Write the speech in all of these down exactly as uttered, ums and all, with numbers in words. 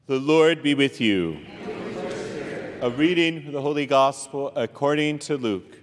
The Lord be with you. A reading from the Holy Gospel according to Luke.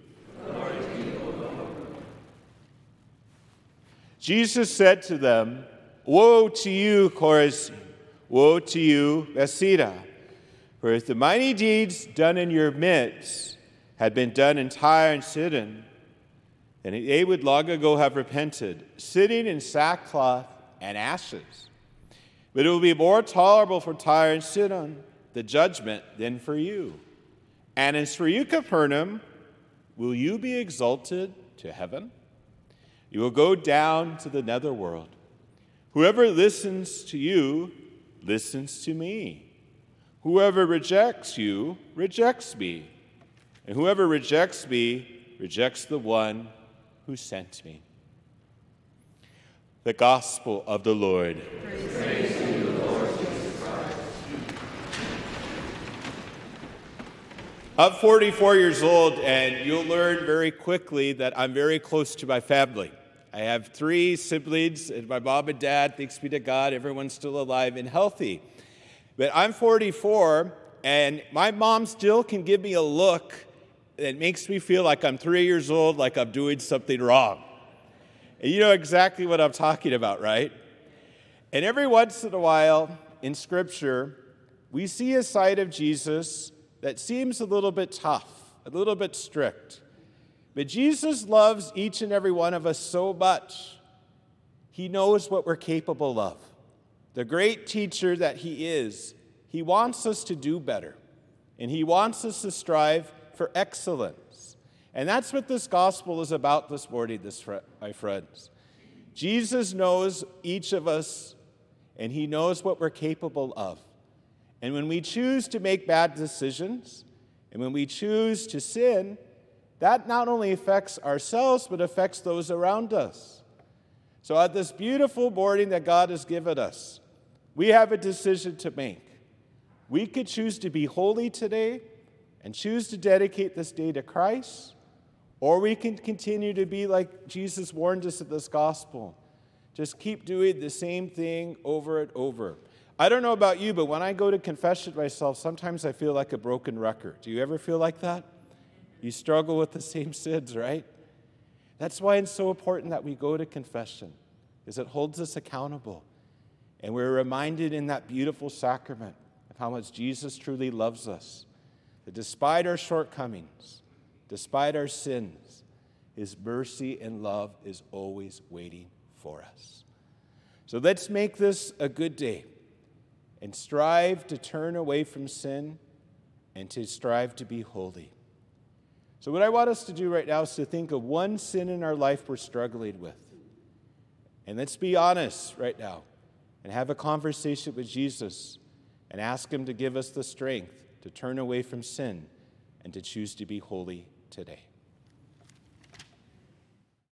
Jesus said to them, "Woe to you, Chorazin! Woe to you, Bethsaida! For if the mighty deeds done in your midst had been done in Tyre and Sidon, then they would long ago have repented, sitting in sackcloth and ashes. But it will be more tolerable for Tyre and Sidon, the judgment, than for you. And as for you, Capernaum, will you be exalted to heaven? You will go down to the netherworld. Whoever listens to you listens to me. Whoever rejects you rejects me. And whoever rejects me rejects the one who sent me." The Gospel of the Lord. Praise to you, Lord Jesus Christ. I'm forty-four years old, and you'll learn very quickly that I'm very close to my family. I have three siblings, and my mom and dad, thanks be to God, everyone's still alive and healthy. But I'm forty-four, and my mom still can give me a look that makes me feel like I'm three years old, like I'm doing something wrong. And you know exactly what I'm talking about, right? And every once in a while in Scripture, we see a side of Jesus that seems a little bit tough, a little bit strict. But Jesus loves each and every one of us so much. He knows what we're capable of. The great teacher that he is, he wants us to do better. And he wants us to strive for excellence. And that's what this gospel is about this morning, this, my friends. Jesus knows each of us, and he knows what we're capable of. And when we choose to make bad decisions, and when we choose to sin, that not only affects ourselves, but affects those around us. So at this beautiful morning that God has given us, we have a decision to make. We could choose to be holy today and choose to dedicate this day to Christ, or we can continue to be like Jesus warned us in this gospel. Just keep doing the same thing over and over. I don't know about you, but when I go to confession myself, sometimes I feel like a broken record. Do you ever feel like that? You struggle with the same sins, right? That's why it's so important that we go to confession, because it holds us accountable. And we're reminded in that beautiful sacrament of how much Jesus truly loves us. That despite our shortcomings, despite our sins, his mercy and love is always waiting for us. So let's make this a good day and strive to turn away from sin and to strive to be holy. So what I want us to do right now is to think of one sin in our life we're struggling with. And let's be honest right now and have a conversation with Jesus and ask him to give us the strength to turn away from sin and to choose to be holy today.